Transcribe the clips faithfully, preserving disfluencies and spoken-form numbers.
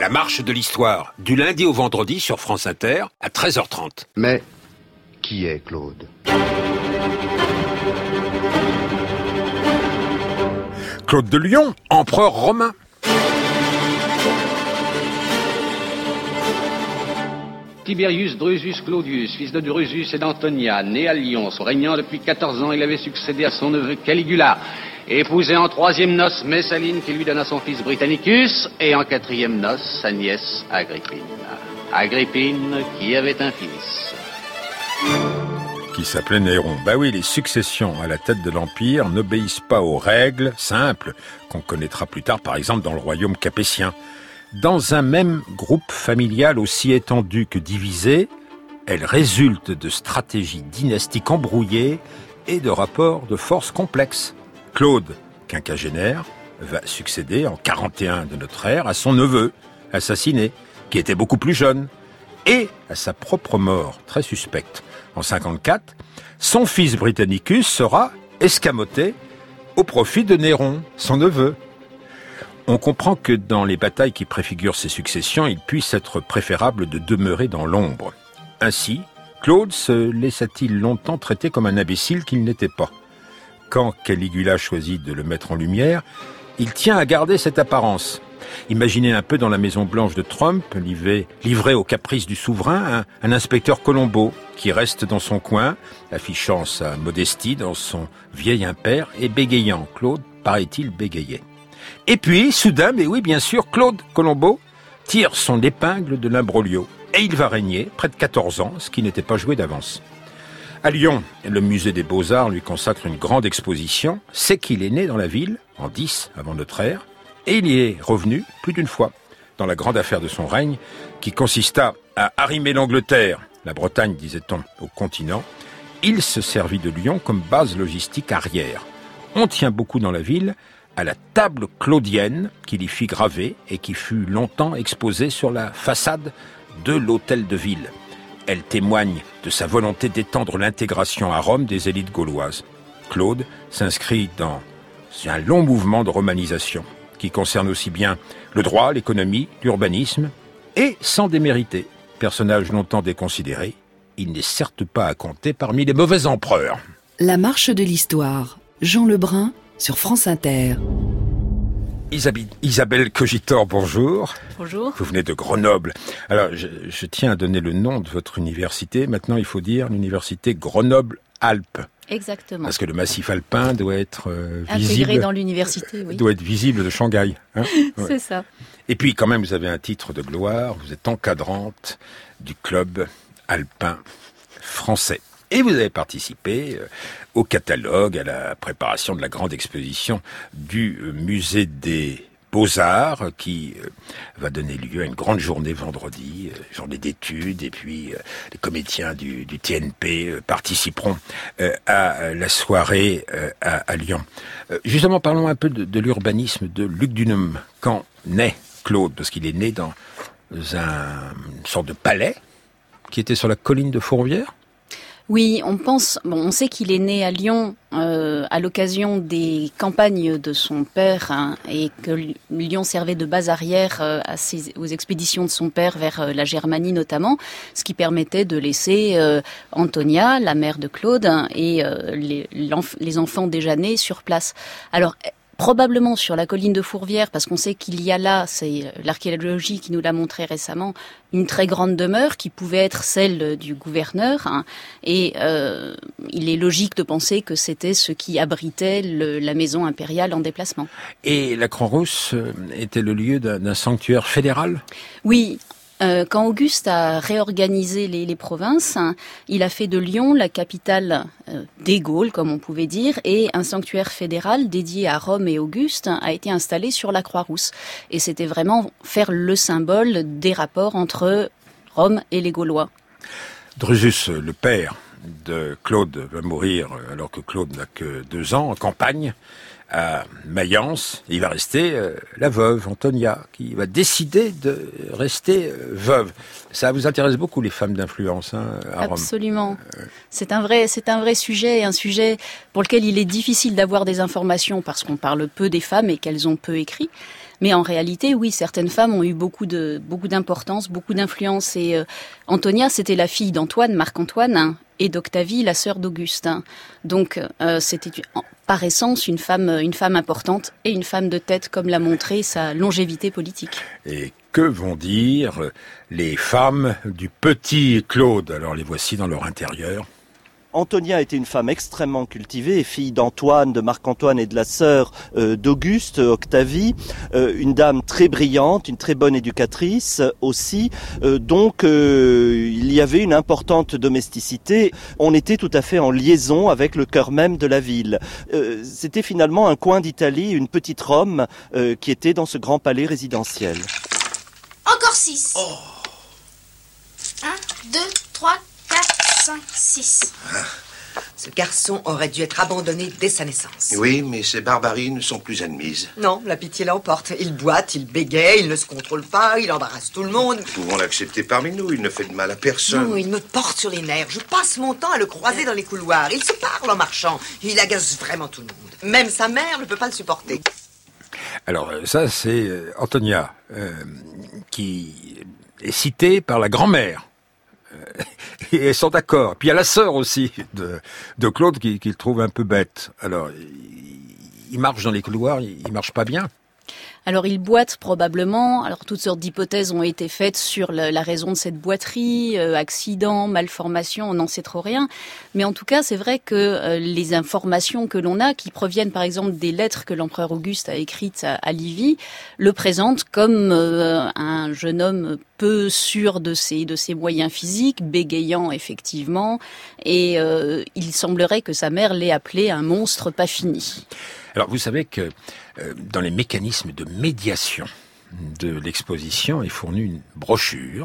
La marche de l'histoire, du lundi au vendredi sur France Inter, à treize heures trente. Mais qui est Claude ? Claude de Lyon, empereur romain. Tiberius Drusus Claudius, fils de Drusus et d'Antonia, né à Lyon, régnant depuis quatorze ans, il avait succédé à son neveu Caligula, épousé en troisième noces Messaline qui lui donna son fils Britannicus, et en quatrième noces sa nièce Agrippine. Agrippine qui avait un fils. Qui s'appelait Néron. Bah oui, les successions à la tête de l'Empire n'obéissent pas aux règles simples qu'on connaîtra plus tard, par exemple dans le royaume capétien. Dans un même groupe familial aussi étendu que divisé, elles résultent de stratégies dynastiques embrouillées et de rapports de force complexes. Claude, quinquagénaire, va succéder en quarante et un de notre ère à son neveu, assassiné, qui était beaucoup plus jeune, et à sa propre mort, très suspecte. En cinquante-quatre, son fils Britannicus sera escamoté au profit de Néron, son neveu. On comprend que dans les batailles qui préfigurent ces successions, il puisse être préférable de demeurer dans l'ombre. Ainsi, Claude se laissa-t-il longtemps traiter comme un imbécile qu'il n'était pas. Quand Caligula choisit de le mettre en lumière, il tient à garder cette apparence. Imaginez un peu dans la Maison Blanche de Trump, livré, livré aux caprices du souverain, un, un inspecteur Colombo qui reste dans son coin, affichant sa modestie dans son vieil impair et bégayant. Claude, paraît-il, bégayait. Et puis, soudain, mais oui, bien sûr, Claude Colombo tire son épingle de l'imbroglio. Et il va régner près de quatorze ans, ce qui n'était pas joué d'avance. À Lyon, le musée des Beaux-Arts lui consacre une grande exposition. C'est qu'il est né dans la ville, en dix avant notre ère, et il y est revenu plus d'une fois, dans la grande affaire de son règne, qui consista à arrimer l'Angleterre, la Bretagne, disait-on, au continent. Il se servit de Lyon comme base logistique arrière. On tient beaucoup dans la ville à la table claudienne qu'il y fit graver et qui fut longtemps exposée sur la façade de l'hôtel de ville. Elle témoigne de sa volonté d'étendre l'intégration à Rome des élites gauloises. Claude s'inscrit dans un long mouvement de romanisation qui concerne aussi bien le droit, l'économie, l'urbanisme, et sans démériter. Personnage longtemps déconsidéré, il n'est certes pas à compter parmi les mauvais empereurs. La marche de l'histoire, Jean Lebrun sur France Inter. Isabelle, Isabelle Cogitor, bonjour. Bonjour. Vous venez de Grenoble. Alors, je, je tiens à donner le nom de votre université. Maintenant, il faut dire l'université Grenoble-Alpes. Exactement. Parce que le massif alpin doit être euh, visible. Intégré dans l'université, oui. Doit être visible de Shanghai. Hein ouais. C'est ça. Et puis, quand même, vous avez un titre de gloire. Vous êtes encadrante du club alpin français. Et vous avez participé euh, au catalogue, à la préparation de la grande exposition du euh, musée des Beaux-Arts qui euh, va donner lieu à une grande journée vendredi, euh, journée d'études, et puis euh, les comédiens du, du T N P euh, participeront euh, à la soirée euh, à, à Lyon. Euh, justement, parlons un peu de, de l'urbanisme de Lugdunum. Quand naît Claude? Parce qu'il est né dans un, une sorte de palais qui était sur la colline de Fourvière. Oui, on pense, bon, on sait qu'il est né à Lyon euh, à l'occasion des campagnes de son père hein, et que Lyon servait de base arrière euh, à ses, aux expéditions de son père vers euh, la Germanie notamment, ce qui permettait de laisser euh, Antonia, la mère de Claude, hein, et euh, les, les enfants déjà nés sur place. Alors, probablement sur la colline de Fourvière, parce qu'on sait qu'il y a là, c'est l'archéologie qui nous l'a montré récemment, une très grande demeure qui pouvait être celle du gouverneur. Hein, et euh, il est logique de penser que c'était ce qui abritait le, la maison impériale en déplacement. Et la Croix-Rousse était le lieu d'un, d'un sanctuaire fédéral ? Oui. Euh, quand Auguste a réorganisé les, les provinces, hein, il a fait de Lyon la capitale euh, des Gaules, comme on pouvait dire, et un sanctuaire fédéral dédié à Rome et Auguste hein, a été installé sur la Croix-Rousse. Et c'était vraiment faire le symbole des rapports entre Rome et les Gaulois. Drusus, le père de Claude, va mourir alors que Claude n'a que deux ans, en campagne, à Mayence. Il va rester euh, la veuve, Antonia, qui va décider de rester euh, veuve. Ça vous intéresse beaucoup, les femmes d'influence, hein, à Rome. Absolument. Euh... C'est un vrai, c'est un vrai sujet, un sujet pour lequel il est difficile d'avoir des informations parce qu'on parle peu des femmes et qu'elles ont peu écrit. Mais en réalité, oui, certaines femmes ont eu beaucoup de beaucoup d'importance, beaucoup d'influence. Et euh, Antonia, c'était la fille d'Antoine, Marc-Antoine, hein, et d'Octavie, la sœur d'Auguste. Hein. Donc, euh, c'était par essence une femme, une femme importante et une femme de tête, comme l'a montré sa longévité politique. Et que vont dire les femmes du petit Claude? Alors les voici dans leur intérieur. Antonia était une femme extrêmement cultivée, fille d'Antoine, de Marc-Antoine et de la sœur euh, d'Auguste, Octavie, euh, une dame très brillante, une très bonne éducatrice aussi, euh, donc euh, il y avait une importante domesticité, on était tout à fait en liaison avec le cœur même de la ville. Euh, c'était finalement un coin d'Italie, une petite Rome euh, qui était dans ce grand palais résidentiel. Encore six. Oh. Un, deux, trois, quatre, cinq, six. Ah, ce garçon aurait dû être abandonné dès sa naissance. Oui, mais ces barbaries ne sont plus admises. Non, la pitié l'emporte. Il boite, il bégaye, il ne se contrôle pas, il embarrasse tout le monde. Nous pouvons l'accepter parmi nous, il ne fait de mal à personne. Non, il me porte sur les nerfs. Je passe mon temps à le croiser dans les couloirs. Il se parle en marchant. Il agace vraiment tout le monde. Même sa mère ne peut pas le supporter. Alors ça, c'est Antonia, euh, qui est citée par la grand-mère. Et elles sont d'accord. Puis il y a la sœur aussi de, de Claude qui, qui le trouve un peu bête. Alors, il, il marche dans les couloirs, il, il marche pas bien. Alors il boite probablement, alors toutes sortes d'hypothèses ont été faites sur la, la raison de cette boiterie, euh, accident, malformation, on n'en sait trop rien. Mais en tout cas, c'est vrai que euh, les informations que l'on a, qui proviennent par exemple des lettres que l'empereur Auguste a écrites à, à Livie, le présentent comme euh, un jeune homme peu sûr de ses, de ses moyens physiques, bégayant effectivement, et euh, il semblerait que sa mère l'ait appelé un monstre pas fini. Alors vous savez que euh, dans les mécanismes de médiation de l'exposition est fournie une brochure,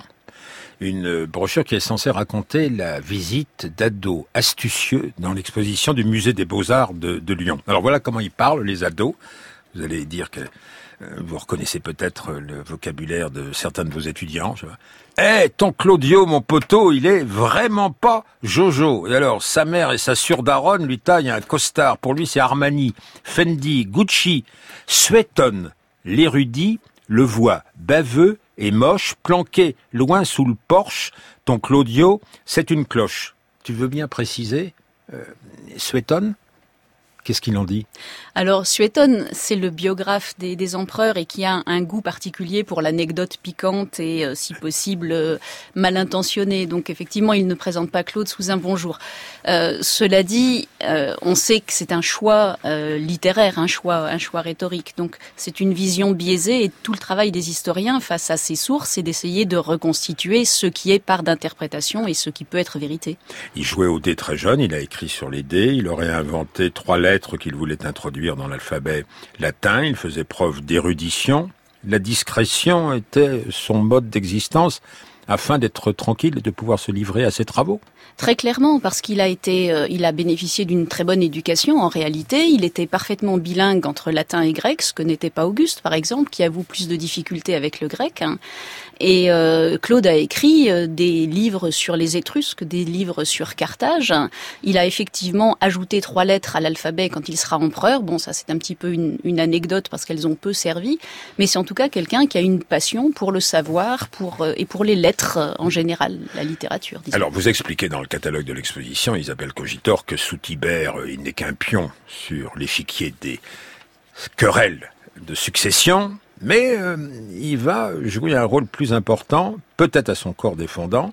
une brochure qui est censée raconter la visite d'ados astucieux dans l'exposition du musée des Beaux-Arts de, de Lyon. Alors voilà comment ils parlent, les ados. Vous allez dire que euh, vous reconnaissez peut-être le vocabulaire de certains de vos étudiants. Eh, hey, ton Claudio, mon poteau, il est vraiment pas Jojo. Et alors, sa mère et sa sœur daronne lui taillent un costard. Pour lui, c'est Armani, Fendi, Gucci. Suétonne, l'érudit, le voit baveux et moche, planqué loin sous le porche. Ton Claudio, c'est une cloche. Tu veux bien préciser, euh, Suétonne? Qu'est-ce qu'il en dit? Alors, Suétone, c'est le biographe des, des empereurs et qui a un, un goût particulier pour l'anecdote piquante et, euh, si possible, euh, mal intentionnée. Donc, effectivement, il ne présente pas Claude sous un bonjour. Euh, cela dit, euh, on sait que c'est un choix euh, littéraire, un choix, un choix rhétorique. Donc, c'est une vision biaisée et tout le travail des historiens face à ces sources, c'est d'essayer de reconstituer ce qui est part d'interprétation et ce qui peut être vérité. Il jouait au dé très jeune, il a écrit sur les dés, il aurait inventé trois lettres qu'il voulait introduire dans l'alphabet latin, il faisait preuve d'érudition. La discrétion était son mode d'existence afin d'être tranquille et de pouvoir se livrer à ses travaux. Très clairement, parce qu'il a été, euh, il a bénéficié d'une très bonne éducation. En réalité, il était parfaitement bilingue entre latin et grec, ce que n'était pas Auguste, par exemple, qui avoue plus de difficultés avec le grec. Hein. Et euh, Claude a écrit euh, des livres sur les Étrusques, des livres sur Carthage. Il a effectivement ajouté trois lettres à l'alphabet quand il sera empereur. Bon, ça c'est un petit peu une, une anecdote parce qu'elles ont peu servi, mais c'est en tout cas quelqu'un qui a une passion pour le savoir, pour euh, et pour les lettres euh, en général, la littérature. Disons. Alors vous expliquez dans le catalogue de l'exposition, Isabelle Cogitor, que sous Tibère, il n'est qu'un pion sur l'échiquier des querelles de succession. Mais euh, il va jouer un rôle plus important, peut-être à son corps défendant,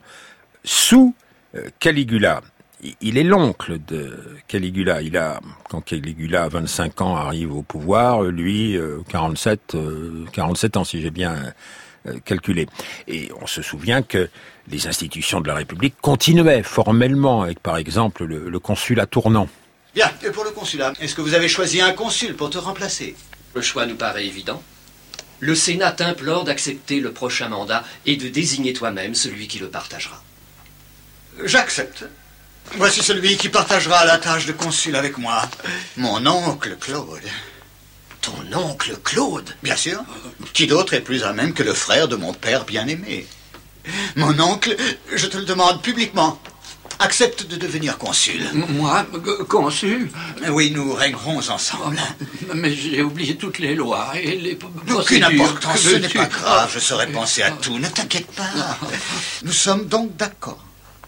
sous euh, Caligula. Il est l'oncle de Caligula. Il a, quand Caligula, à vingt-cinq ans, arrive au pouvoir, lui, euh, quarante-sept, euh, quarante-sept ans, si j'ai bien euh, calculé. Et on se souvient que les institutions de la République continuaient formellement, avec par exemple le, le consulat tournant. Bien, et pour le consulat, est-ce que vous avez choisi un consul pour te remplacer? Le choix nous paraît évident. Le Sénat t'implore d'accepter le prochain mandat et de désigner toi-même celui qui le partagera. J'accepte. Voici celui qui partagera la tâche de consul avec moi. Mon oncle Claude. Ton oncle Claude? Bien sûr. Qui d'autre est plus à même que le frère de mon père bien-aimé? Mon oncle, je te le demande publiquement. accepte de devenir consul. Moi, consul? Oui, nous régnerons ensemble. Mais j'ai oublié toutes les lois et les procédures. Aucune importance, ce n'est tu... pas grave, je saurai penser à tout, ne t'inquiète pas. Nous sommes donc d'accord.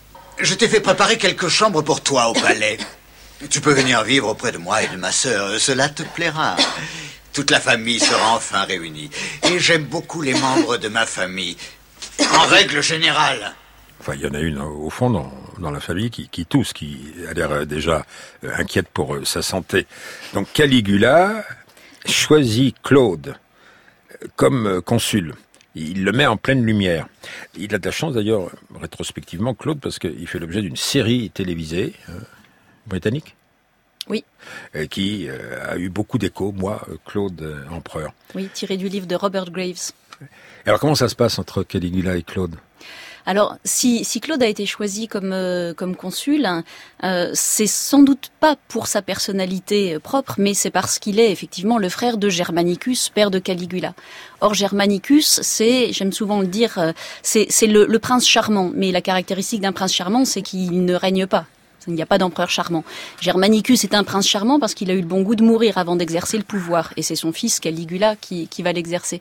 Je t'ai fait préparer quelques chambres pour toi au palais. Tu peux venir vivre auprès de moi et de ma sœur, cela te plaira. Toute la famille sera enfin réunie. Et j'aime beaucoup les membres de ma famille, en règle générale. Enfin, il y en a une, au fond, dans, dans la famille qui, qui tousse, qui a l'air déjà euh, inquiète pour euh, sa santé. Donc Caligula choisit Claude euh, comme euh, consul. Il le met en pleine lumière. Il a de la chance, d'ailleurs, rétrospectivement, Claude, parce qu'il fait l'objet d'une série télévisée euh, britannique. Oui. Euh, qui euh, a eu beaucoup d'écho, moi, euh, Claude euh, Empereur. Oui, tiré du livre de Robert Graves. Alors, comment ça se passe entre Caligula et Claude ? Alors, si, si Claude a été choisi comme, euh, comme consul, euh, c'est sans doute pas pour sa personnalité propre, mais c'est parce qu'il est effectivement le frère de Germanicus, père de Caligula. Or, Germanicus, c'est, j'aime souvent le dire, euh, c'est, c'est le, le prince charmant. Mais la caractéristique d'un prince charmant, c'est qu'il ne règne pas. Il n'y a pas d'empereur charmant. Germanicus est un prince charmant parce qu'il a eu le bon goût de mourir avant d'exercer le pouvoir. Et c'est son fils Caligula qui, qui va l'exercer.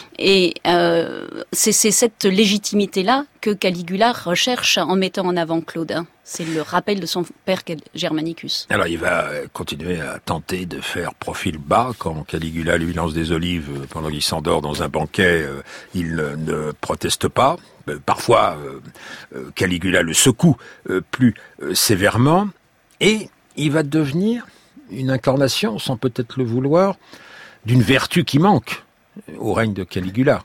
Et euh, c'est, c'est cette légitimité-là que Caligula recherche en mettant en avant Claude. C'est le rappel de son père Germanicus. Alors il va continuer à tenter de faire profil bas quand Caligula lui lance des olives pendant qu'il s'endort dans un banquet. Il ne proteste pas. Parfois, Caligula le secoue plus sévèrement et il va devenir une incarnation, sans peut-être le vouloir, d'une vertu qui manque au règne de Caligula,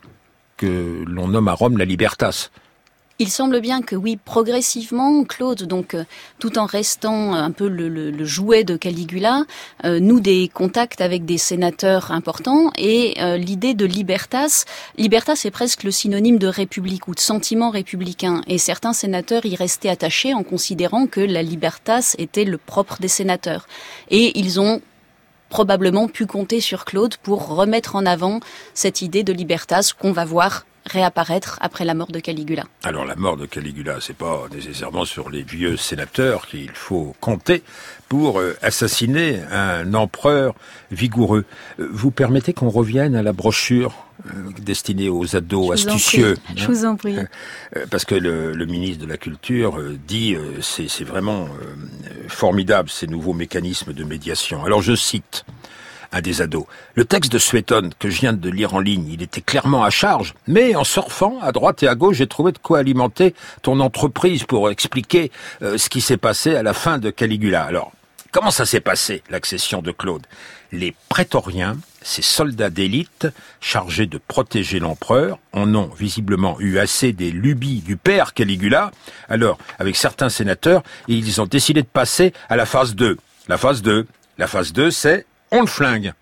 que l'on nomme à Rome la libertas. Il semble bien que oui, progressivement, Claude, donc euh, tout en restant un peu le, le, le jouet de Caligula, euh, noue des contacts avec des sénateurs importants et euh, l'idée de libertas, libertas est presque le synonyme de république ou de sentiment républicain et certains sénateurs y restaient attachés en considérant que la libertas était le propre des sénateurs. Et ils ont probablement pu compter sur Claude pour remettre en avant cette idée de libertas qu'on va voir réapparaître après la mort de Caligula. Alors la mort de Caligula, c'est pas nécessairement sur les vieux sénateurs qu'il faut compter pour euh, assassiner un empereur vigoureux. Euh, vous permettez qu'on revienne à la brochure euh, destinée aux ados astucieux. Hein, Je vous en prie. Euh, parce que le, le ministre de la Culture euh, dit euh, c'est, c'est vraiment euh, formidable ces nouveaux mécanismes de médiation. Alors je cite un des ados. Le texte de Suétone que je viens de lire en ligne, il était clairement à charge, mais en surfant à droite et à gauche, j'ai trouvé de quoi alimenter ton entreprise pour expliquer euh, ce qui s'est passé à la fin de Caligula. Alors, comment ça s'est passé, l'accession de Claude ? Les prétoriens, ces soldats d'élite chargés de protéger l'empereur, en ont visiblement eu assez des lubies du père Caligula. Alors, avec certains sénateurs, ils ont décidé de passer à la phase deux. La phase deux, la phase deux, c'est on le flingue.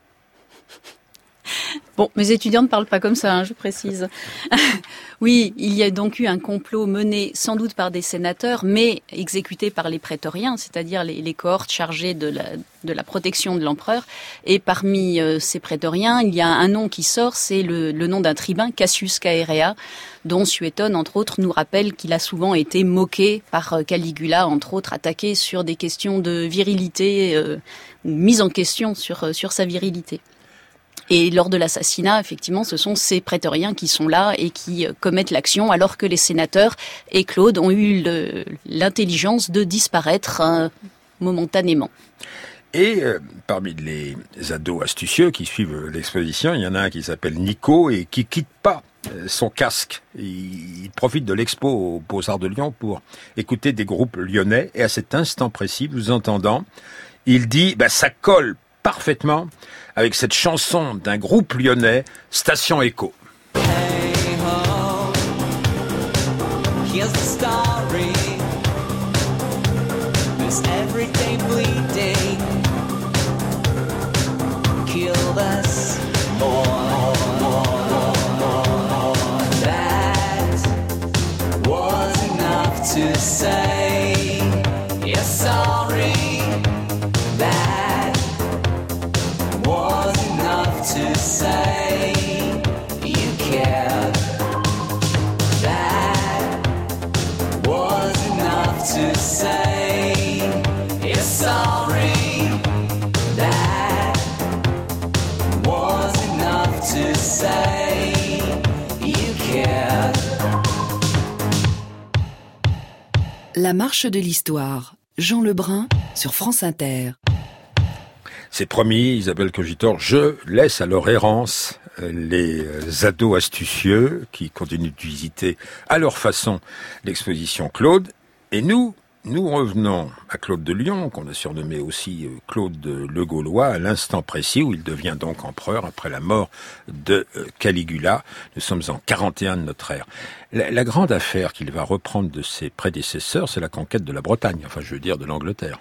Bon, mes étudiants ne parlent pas comme ça, hein, je précise. Oui, il y a donc eu un complot mené sans doute par des sénateurs, mais exécuté par les prétoriens, c'est-à-dire les, les cohortes chargées de la, de la protection de l'empereur. Et parmi euh, ces prétoriens, il y a un nom qui sort, c'est le, le nom d'un tribun, Cassius Chaerea, dont Suétone, entre autres, nous rappelle qu'il a souvent été moqué par euh, Caligula, entre autres, attaqué sur des questions de virilité, euh, mise en question sur, euh, sur sa virilité. Et lors de l'assassinat, effectivement, ce sont ces prétoriens qui sont là et qui commettent l'action, alors que les sénateurs et Claude ont eu le, l'intelligence de disparaître euh, momentanément. Et euh, parmi les ados astucieux qui suivent l'exposition, il y en a un qui s'appelle Nico et qui quitte pas son casque. Il, il profite de l'expo aux Beaux-Arts de Lyon pour écouter des groupes lyonnais. Et à cet instant précis, vous entendant, il dit bah, « ça colle parfaitement avec cette chanson d'un groupe lyonnais, Station Echo. Hey ho, here's the story. There's everyday bleeding. Killed us more, more, more, more. That was enough to say. Yes, sorry. That was enough to say you cared. That was enough to say La marche de l'histoire. Jean Lebrun sur France Inter. C'est promis, Isabelle Cogitor, je laisse à leur errance les ados astucieux qui continuent de visiter à leur façon l'exposition Claude. Et nous, nous revenons à Claude de Lion, qu'on a surnommé aussi Claude le Gaulois, à l'instant précis où il devient donc empereur après la mort de Caligula. Nous sommes en quarante et un de notre ère. La, la grande affaire qu'il va reprendre de ses prédécesseurs, c'est la conquête de la Bretagne, enfin je veux dire de l'Angleterre.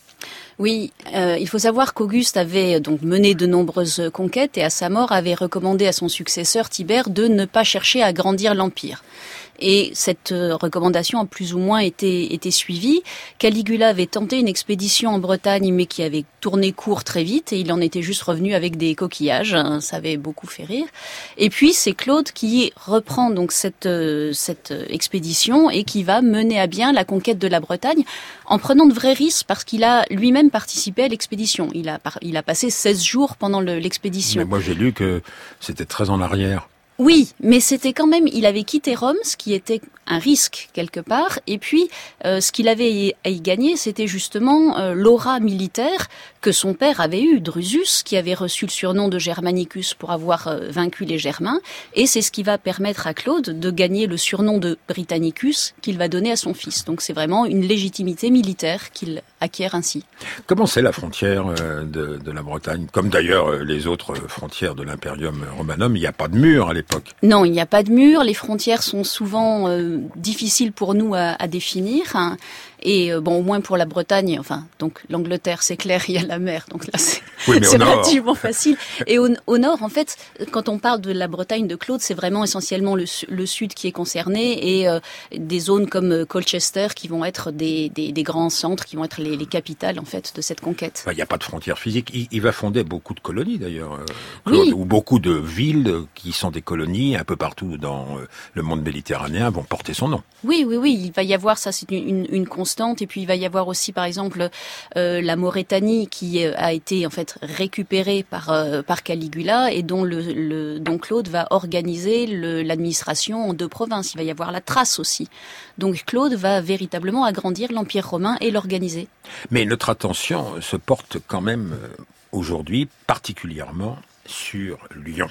Oui, euh, il faut savoir qu'Auguste avait donc mené de nombreuses conquêtes et à sa mort avait recommandé à son successeur Tibère de ne pas chercher à agrandir l'empire. Et cette recommandation a plus ou moins été, été suivie. Caligula avait tenté une expédition en Bretagne, mais qui avait tourné court très vite, et il en était juste revenu avec des coquillages. Ça avait beaucoup fait rire. Et puis, c'est Claude qui reprend donc cette, cette expédition et qui va mener à bien la conquête de la Bretagne en prenant de vrais risques, parce qu'il a lui-même participé à l'expédition. Il a, il a passé seize jours pendant le, l'expédition. Mais moi, j'ai lu que c'était très en arrière. Oui, mais c'était quand même, il avait quitté Rome, ce qui était un risque quelque part, et puis euh, ce qu'il avait à y gagner, c'était justement euh, l'aura militaire que son père avait eu, Drusus, qui avait reçu le surnom de Germanicus pour avoir euh, vaincu les Germains, et c'est ce qui va permettre à Claude de gagner le surnom de Britannicus qu'il va donner à son fils. Donc c'est vraiment une légitimité militaire qu'il acquiert ainsi. Comment c'est la frontière euh, de, de la Bretagne? Comme d'ailleurs euh, les autres frontières de l'Imperium Romanum, il n'y a pas de mur à l'époque. Non, il n'y a pas de mur. Les frontières sont souvent euh, difficiles pour nous à, à définir. Hein. Et euh, bon, au moins pour la Bretagne, enfin, donc l'Angleterre, c'est clair, il y a la mer, donc là c'est, oui, c'est relativement facile. Et au, au nord, en fait, quand on parle de la Bretagne de Claude, c'est vraiment essentiellement le, le sud qui est concerné et euh, des zones comme Colchester qui vont être des, des, des grands centres, qui vont être les, les capitales en fait de cette conquête. Il n'y a pas de frontières physiques. Il, il va fonder beaucoup de colonies d'ailleurs, euh, Claude, oui. Ou beaucoup de villes qui sont des colonies un peu partout dans euh, le monde méditerranéen vont porter son nom. Oui, oui, oui, il va y avoir ça, c'est une, une, une constante. Et puis il va y avoir aussi, par exemple, euh, la Maurétanie qui euh, a été en fait récupérée par euh, par Caligula et dont le, le dont Claude va organiser le, l'administration en deux provinces. Il va y avoir la Thrace aussi. Donc Claude va véritablement agrandir l'Empire romain et l'organiser. Mais notre attention se porte quand même aujourd'hui particulièrement sur Lyon.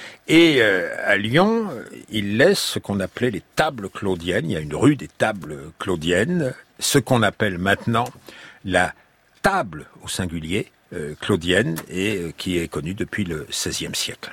Et euh, à Lyon, il laisse ce qu'on appelait les tables claudiennes. Il y a une rue des tables claudiennes, ce qu'on appelle maintenant la table au singulier euh, claudienne et euh, qui est connue depuis le seizième siècle.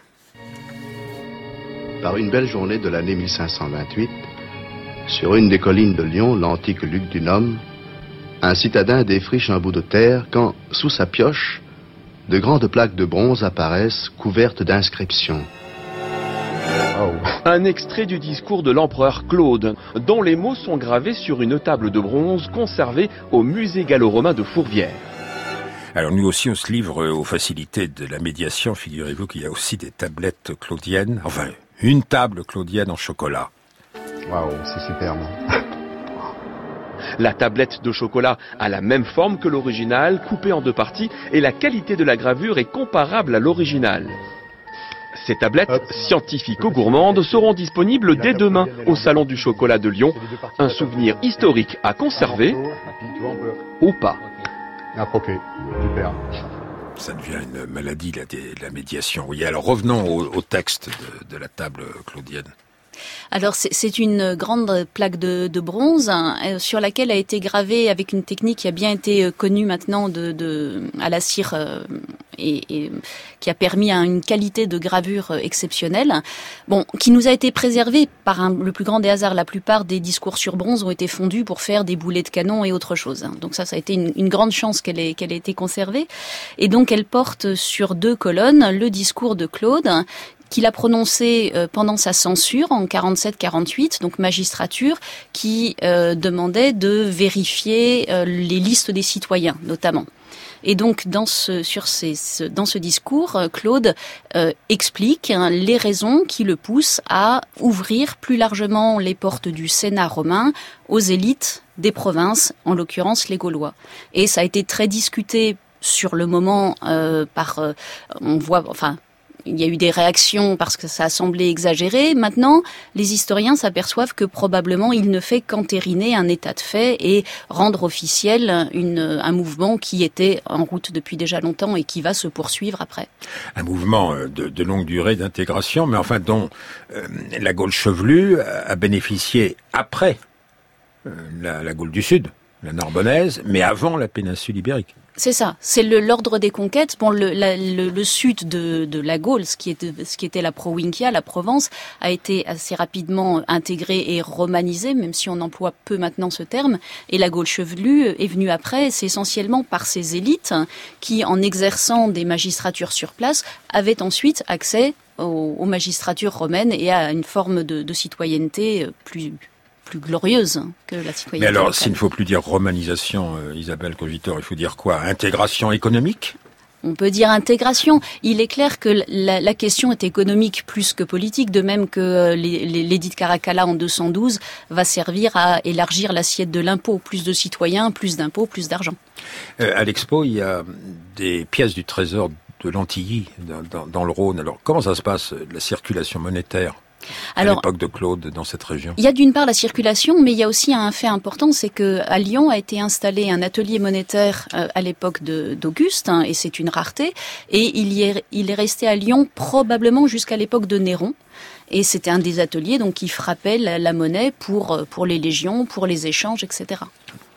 Par une belle journée de l'année mille cinq cent vingt-huit, sur une des collines de Lyon, l'antique Luc du Nôme, un citadin défriche un bout de terre quand, sous sa pioche, de grandes plaques de bronze apparaissent couvertes d'inscriptions. Oh. Un extrait du discours de l'empereur Claude, dont les mots sont gravés sur une table de bronze conservée au musée gallo-romain de Fourvière. Alors nous aussi on se livre aux facilités de la médiation. Figurez-vous qu'il y a aussi des tablettes claudiennes, enfin une table claudienne en chocolat. Waouh, c'est superbe. La tablette de chocolat a la même forme que l'original, coupée en deux parties, et la qualité de la gravure est comparable à l'original. Ces tablettes scientifico-gourmandes seront disponibles dès demain au Salon du Chocolat de Lyon. Un souvenir historique à conserver ou pas. Ok, super. Ça devient une maladie, la, la médiation. Oui, alors revenons au, au texte de, de la table claudienne. Alors c'est, c'est une grande plaque de, de bronze hein, sur laquelle a été gravée avec une technique qui a bien été connue maintenant de, de, à la cire euh, et, et qui a permis hein, une qualité de gravure exceptionnelle. Bon, qui nous a été préservée par un, le plus grand des hasards. La plupart des discours sur bronze ont été fondus pour faire des boulets de canon et autre chose. Hein. Donc ça, ça a été une, une grande chance qu'elle ait, qu'elle ait été conservée. Et donc elle porte sur deux colonnes le discours de Claude, qu'il a prononcé euh, pendant sa censure en quarante-sept quarante-huit, donc magistrature, qui euh, demandait de vérifier euh, les listes des citoyens, notamment. Et donc, dans ce, sur ces, ce, dans ce discours, Claude euh, explique hein, les raisons qui le poussent à ouvrir plus largement les portes du Sénat romain aux élites des provinces, en l'occurrence les Gaulois. Et ça a été très discuté sur le moment euh, par, euh, on voit, enfin, il y a eu des réactions parce que ça a semblé exagéré. Maintenant, les historiens s'aperçoivent que probablement il ne fait qu'entériner un état de fait et rendre officiel une, un mouvement qui était en route depuis déjà longtemps et qui va se poursuivre après. Un mouvement de, de longue durée d'intégration, mais enfin dont euh, la Gaule chevelue a bénéficié après euh, la, la Gaule du Sud, la Narbonnaise, mais avant la péninsule ibérique. C'est ça, c'est le, l'ordre des conquêtes. Bon, le, la, le, le sud de, de la Gaule, ce qui était, ce qui était la Provincia, la Provence, a été assez rapidement intégré et romanisé, même si on emploie peu maintenant ce terme. Et la Gaule chevelue est venue après, c'est essentiellement par ces élites qui, en exerçant des magistratures sur place, avaient ensuite accès aux, aux magistratures romaines et à une forme de, de citoyenneté plus plus glorieuse que la citoyenneté. Mais alors, locale. s'il ne faut plus dire romanisation, euh, Isabelle Cogitor, il faut dire quoi? Intégration économique? On peut dire intégration. Il est clair que la, la question est économique plus que politique, de même que l'édit de Caracalla en deux cent douze va servir à élargir l'assiette de l'impôt. Plus de citoyens, plus d'impôts, plus d'argent. Euh, à l'Expo, il y a des pièces du trésor de l'Antilly, dans, dans, dans le Rhône. Alors, comment ça se passe, la circulation monétaire Alors, à l'époque de Claude dans cette région? Il y a d'une part la circulation, mais il y a aussi un fait important, c'est que à Lyon a été installé un atelier monétaire euh, à l'époque de, d'Auguste, hein, et c'est une rareté, et il, y est, il est resté à Lyon probablement jusqu'à l'époque de Néron. Et c'était un des ateliers donc qui frappait la, la monnaie pour, pour les légions, pour les échanges, et cetera.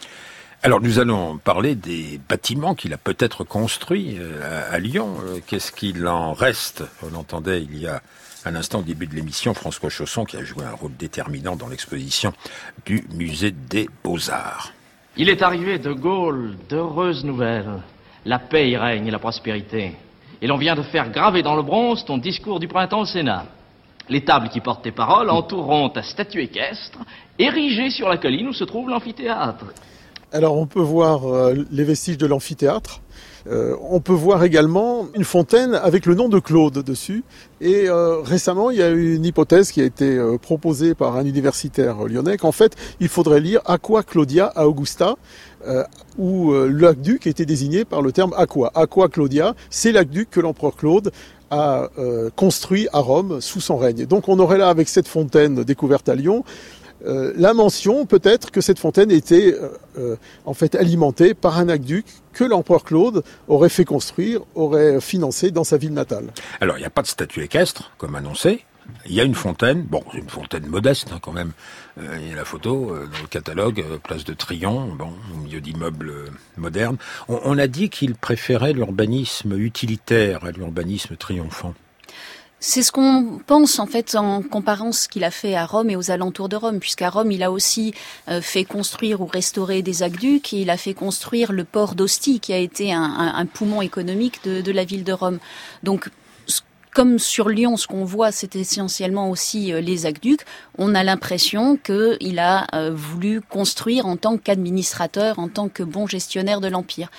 Alors nous allons parler des bâtiments qu'il a peut-être construits à, à Lyon. Qu'est-ce qu'il en reste? On entendait il y a un instant au début de l'émission François Chausson qui a joué un rôle déterminant dans l'exposition du musée des Beaux-Arts. Il est arrivé de Gaulle d'heureuses nouvelles. La paix y règne et la prospérité. Et l'on vient de faire graver dans le bronze ton discours du printemps au Sénat. Les tables qui portent tes paroles entoureront ta statue équestre, érigée sur la colline où se trouve l'amphithéâtre. Alors on peut voir euh, les vestiges de l'amphithéâtre. Euh, on peut voir également une fontaine avec le nom de Claude dessus. Et euh, récemment, il y a eu une hypothèse qui a été euh, proposée par un universitaire lyonnais qu'en fait, il faudrait lire Aqua Claudia Augusta, euh, où euh, l'aqueduc était désigné par le terme Aqua. Aqua Claudia, c'est l'aqueduc que l'empereur Claude a euh, construit à Rome sous son règne. Donc on aurait là, avec cette fontaine découverte à Lyon, Euh, la mention peut-être que cette fontaine était euh, euh, en fait alimentée par un aqueduc que l'empereur Claude aurait fait construire, aurait financé dans sa ville natale. Alors il n'y a pas de statue équestre comme annoncé. Il y a une fontaine, bon, une fontaine modeste hein, quand même. Euh, il y a la photo euh, dans le catalogue, euh, place de Tryon, bon, au milieu d'immeubles euh, modernes. On, on a dit qu'il préférait l'urbanisme utilitaire à l'urbanisme triomphant. C'est ce qu'on pense en fait en comparant ce qu'il a fait à Rome et aux alentours de Rome, puisqu'à Rome il a aussi euh, fait construire ou restaurer des aqueducs et il a fait construire le port d'Ostie qui a été un, un, un poumon économique de, de la ville de Rome. Donc comme sur Lyon, ce qu'on voit, c'est essentiellement aussi euh, les aqueducs. On a l'impression qu'il a euh, voulu construire en tant qu'administrateur, en tant que bon gestionnaire de l'Empire.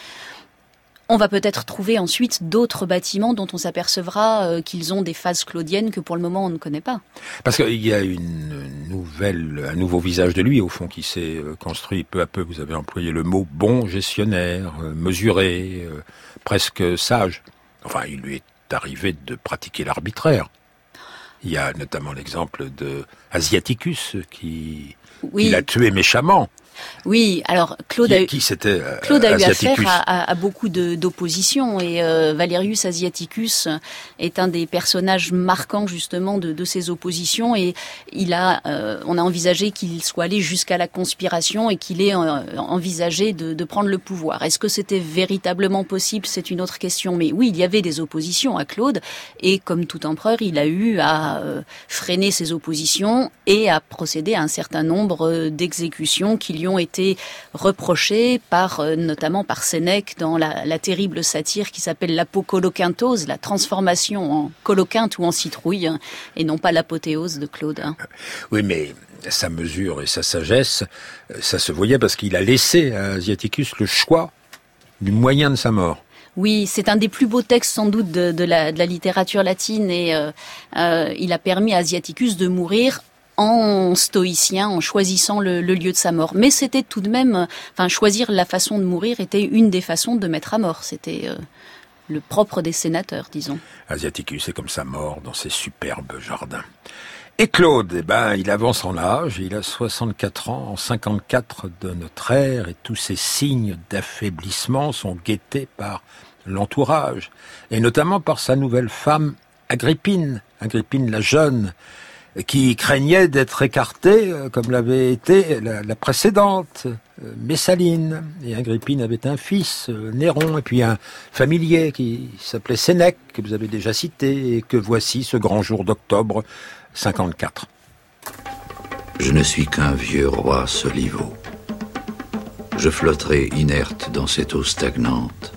On va peut-être trouver ensuite d'autres bâtiments dont on s'apercevra euh, qu'ils ont des phases claudiennes que pour le moment on ne connaît pas. Parce qu'il y a une nouvelle, un nouveau visage de lui au fond qui s'est construit peu à peu. Vous avez employé le mot bon gestionnaire, euh, mesuré, euh, presque sage. Enfin, il lui est arrivé de pratiquer l'arbitraire. Il y a notamment l'exemple de Asiaticus qui, oui. qui l'a tué méchamment. Oui, alors Claude qui, a eu, qui c'était, euh, Claude a eu Asiaticus. affaire à, à, à beaucoup de, d'opposition et euh, Valerius Asiaticus est un des personnages marquants justement de, de ces oppositions et il a, euh, on a envisagé qu'il soit allé jusqu'à la conspiration et qu'il ait euh, envisagé de, de prendre le pouvoir. Est-ce que c'était véritablement possible? C'est une autre question. Mais oui, il y avait des oppositions à Claude et comme tout empereur, il a eu à euh, freiner ces oppositions et à procéder à un certain nombre d'exécutions qui lui ont été reprochés par, euh, notamment par Sénèque dans la, la terrible satire qui s'appelle l'apocoloquintose, la transformation en coloquinte ou en citrouille, hein, et non pas l'apothéose de Claude. Hein. Oui, mais sa mesure et sa sagesse, ça se voyait parce qu'il a laissé à Asiaticus le choix du moyen de sa mort. Oui, c'est un des plus beaux textes sans doute de, de, la, de la littérature latine et euh, euh, il a permis à Asiaticus de mourir en stoïcien, en choisissant le, le lieu de sa mort. Mais c'était tout de même, enfin, choisir la façon de mourir était une des façons de mettre à mort. C'était, euh, le propre des sénateurs, disons. Asiaticus est comme ça mort dans ses superbes jardins. Et Claude, eh ben, il avance en âge, il a soixante-quatre ans, en cinquante-quatre de notre ère, et tous ces signes d'affaiblissement sont guettés par l'entourage, et notamment par sa nouvelle femme, Agrippine, Agrippine la jeune, qui craignait d'être écartée, comme l'avait été la, la précédente, Messaline. Et Agrippine avait un fils, Néron, et puis un familier qui s'appelait Sénèque, que vous avez déjà cité, et que voici ce grand jour d'octobre cinquante-quatre. Je ne suis qu'un vieux roi soliveau. Je flotterai inerte dans cette eau stagnante.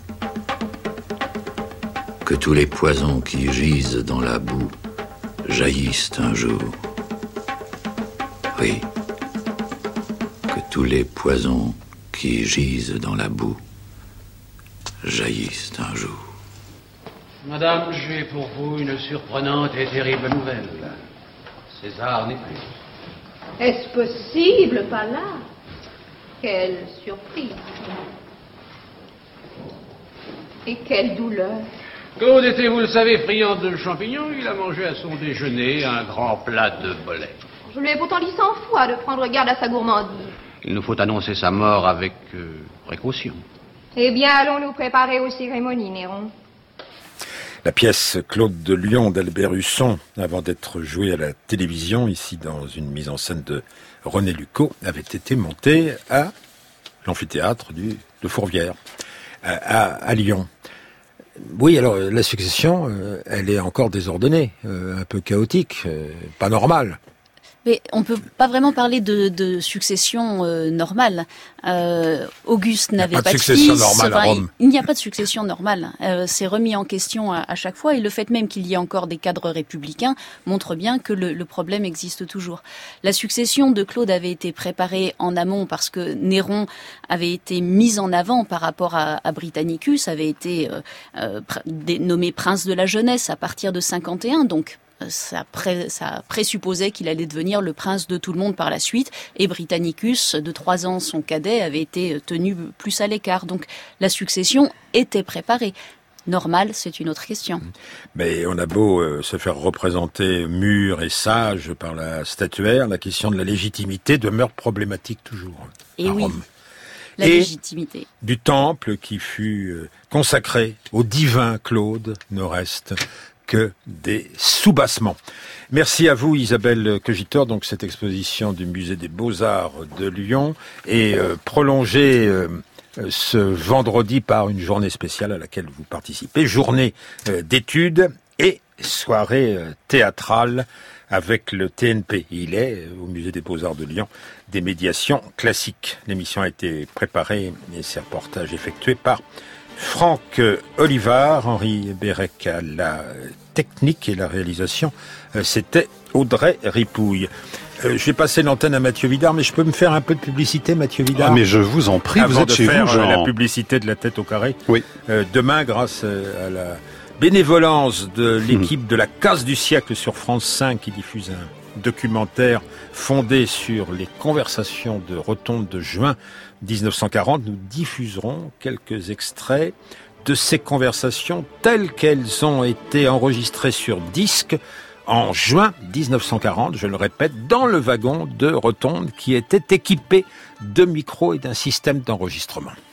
Que tous les poisons qui gisent dans la boue jaillissent un jour. Oui, que tous les poisons qui gisent dans la boue jaillissent un jour. Madame, j'ai pour vous une surprenante et terrible nouvelle. César n'est plus. Est-ce possible, pas là? Quelle surprise. Et quelle douleur. Claude était, vous le savez, friand de champignons. Il a mangé à son déjeuner un grand plat de bolet. Je lui ai pourtant dit cent fois de prendre garde à sa gourmandise. Il nous faut annoncer sa mort avec euh, précaution. Eh bien, allons nous préparer aux cérémonies, Néron. La pièce Claude de Lion d'Albert Husson, avant d'être jouée à la télévision, ici dans une mise en scène de René Lucot, avait été montée à l'amphithéâtre du, de Fourvière, à, à, à Lyon. Oui, alors la succession, euh, elle est encore désordonnée, euh, un peu chaotique, euh, pas normale. Mais on ne peut pas vraiment parler de, de succession euh, normale. Euh, Auguste n'avait pas, pas de succession fils. Normale enfin, à Rome. Il, il n'y a pas de succession normale. Euh, c'est remis en question à, à chaque fois. Et le fait même qu'il y ait encore des cadres républicains montre bien que le, le problème existe toujours. La succession de Claude avait été préparée en amont parce que Néron avait été mis en avant par rapport à, à Britannicus, avait été euh, euh, pr- nommé prince de la jeunesse à partir de cinquante et un. Donc, Ça, pré, ça présupposait qu'il allait devenir le prince de tout le monde par la suite, et Britannicus, de trois ans, son cadet, avait été tenu plus à l'écart. Donc la succession était préparée. Normal, c'est une autre question. Mais on a beau euh, se faire représenter mûr et sage par la statuaire, la question de la légitimité demeure problématique toujours. Et à oui, Rome. la et légitimité. Du temple qui fut euh, consacré au divin Claude ne reste que des soubassements. Merci à vous Isabelle Cogitor. Donc cette exposition du Musée des Beaux-Arts de Lyon est euh, prolongée euh, ce vendredi par une journée spéciale à laquelle vous participez, journée euh, d'études et soirée euh, théâtrale avec le T N P. Il est euh, au Musée des Beaux-Arts de Lyon des médiations classiques. L'émission a été préparée et ses reportages effectués par Franck Olivard, Henri Bérec à la technique et la réalisation, c'était Audrey Ripouille. Euh, je vais passer l'antenne à Mathieu Vidard, mais je peux me faire un peu de publicité, Mathieu Vidard? Ah, mais je vous en prie, Avant vous êtes de chez faire vous, Jean. la publicité de la tête au carré. Oui. Euh, demain, grâce à la bénévolence de l'équipe mmh. de la Casse du siècle sur France cinq, qui diffuse un documentaire fondé sur les conversations de Rotonde de juin dix-neuf cent quarante, nous diffuserons quelques extraits de ces conversations telles qu'elles ont été enregistrées sur disque en juin dix-neuf cent quarante, je le répète, dans le wagon de Rotonde qui était équipé de micros et d'un système d'enregistrement.